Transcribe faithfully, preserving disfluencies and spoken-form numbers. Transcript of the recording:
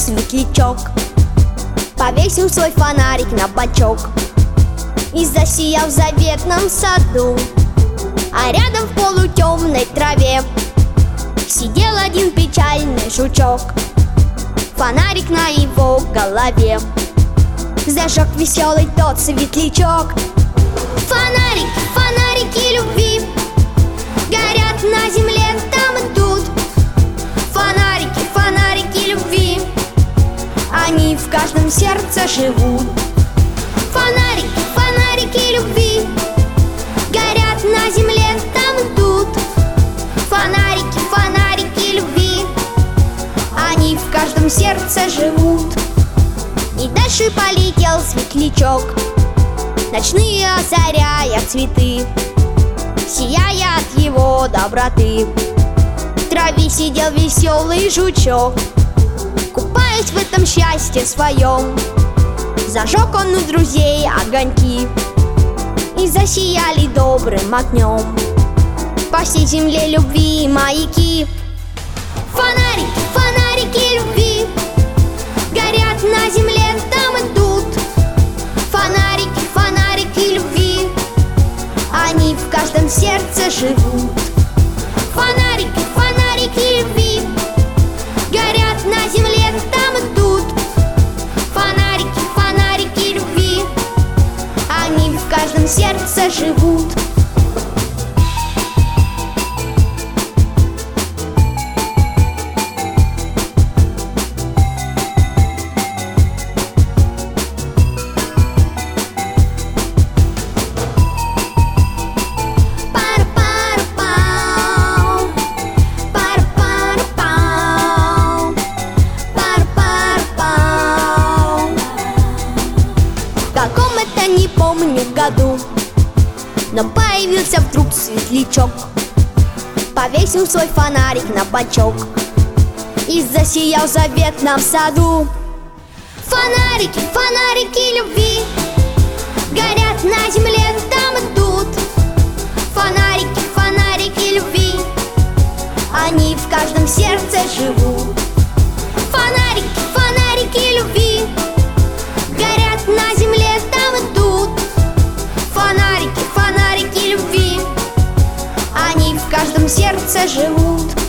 светлячок, повесил свой фонарик на бочок и засиял в заветном саду. А рядом в полутемной траве сидел один печальный жучок, фонарик на его голове зажег веселый тот светлячок. Фонарики, фонарики любви горят на земле там и тут. Фонарики, фонарики любви, они в каждом сердце живут. Фонарики, фонарики любви горят на земле там и тут. Фонарики, фонарики любви, они в каждом сердце живут. И дальше полетел светлячок, ночные озаряя цветы, сияя от его доброты. В траве сидел веселый жучок, купаясь в этом счастье своем. Зажег он у друзей огоньки и засияли добрым огнем по всей земле любви маяки. Фонарики, фонарики любви горят на земле там и тут. Фонарики, фонарики любви, они в каждом сердце живут. Фонарики, фонарики любви горят на земле там и тут. Фонарики, фонарики любви, они в каждом сердце живут. Не помню году, но появился вдруг светлячок, повесил свой фонарик на бочок и засиял в заветном саду. Фонарики, фонарики любви горят на земле там и тут. Фонарики, фонарики любви, они в каждом сердце живут. Фонарики, фонарики любви горят на земле там и тут. Фонарики, фонарики любви, они в каждом сердце живут.